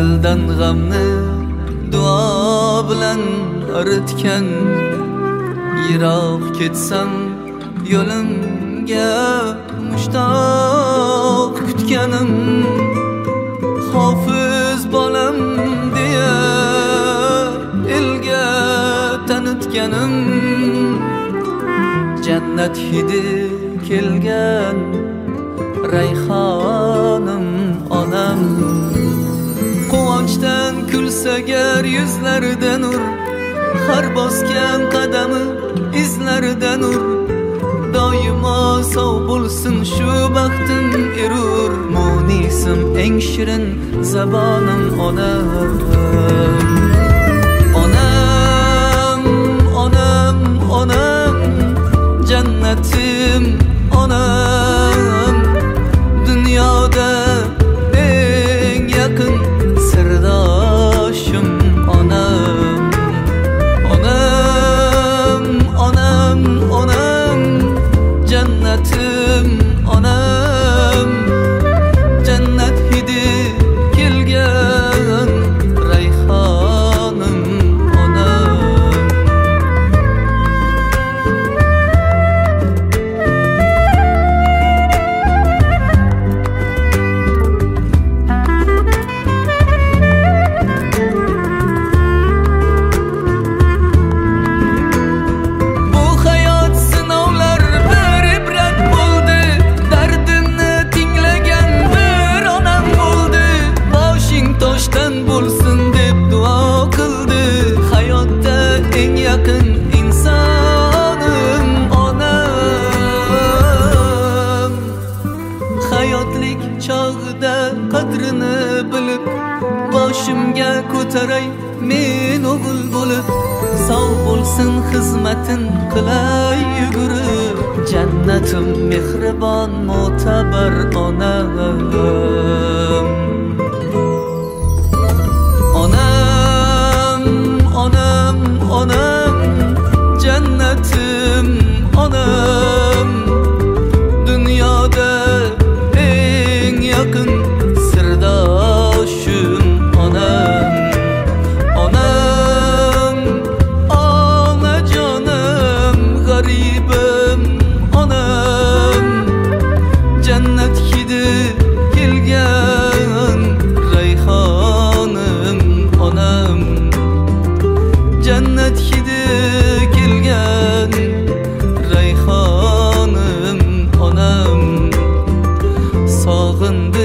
dildan g'amni duo bilan aritgan, yiroq ketsam yo'limga mushtoq kutganim, hofiz bolam deya elga tanitganim, jannat hidi kelgan rayhonim onam. Quvonchdan kulsa gar yuzlarida nur, har bosgan qadami izlarida nur, doimo sog' bo'lsin shu baxtim erur, munisim eng shirin zabonim onam. Onam, onam, onam, jannatim onam, dunyoda eng yaqin sirdoshim onam. Onam, onam, onam, jannatim onam, jannat hidi kelgan rayhonim onam. Bu hayot sinovlar bir ibrat bo'ldi, dardimni tinglagan bir onam bo'ldi, boshing toshdan bo'lsin deb duo qildi, hayotda eng yaqin insonim onam. Hayotlik chog'ida qadrini bilib, boshimga ko'taray men o'g'il bo'lib, sog' bo'lsin xizmatin qilay yugurib, jannatim mehribon mo'tabar onam. Onam, onam, onam, jannatim onam, dunyoda eng yaqin sirdoshim onam. Onam, onajonim, g'aribim onam, jannat hidi kelgan rayhonim onam, jannat hidi kelgan rayhonim onam. Sog'indim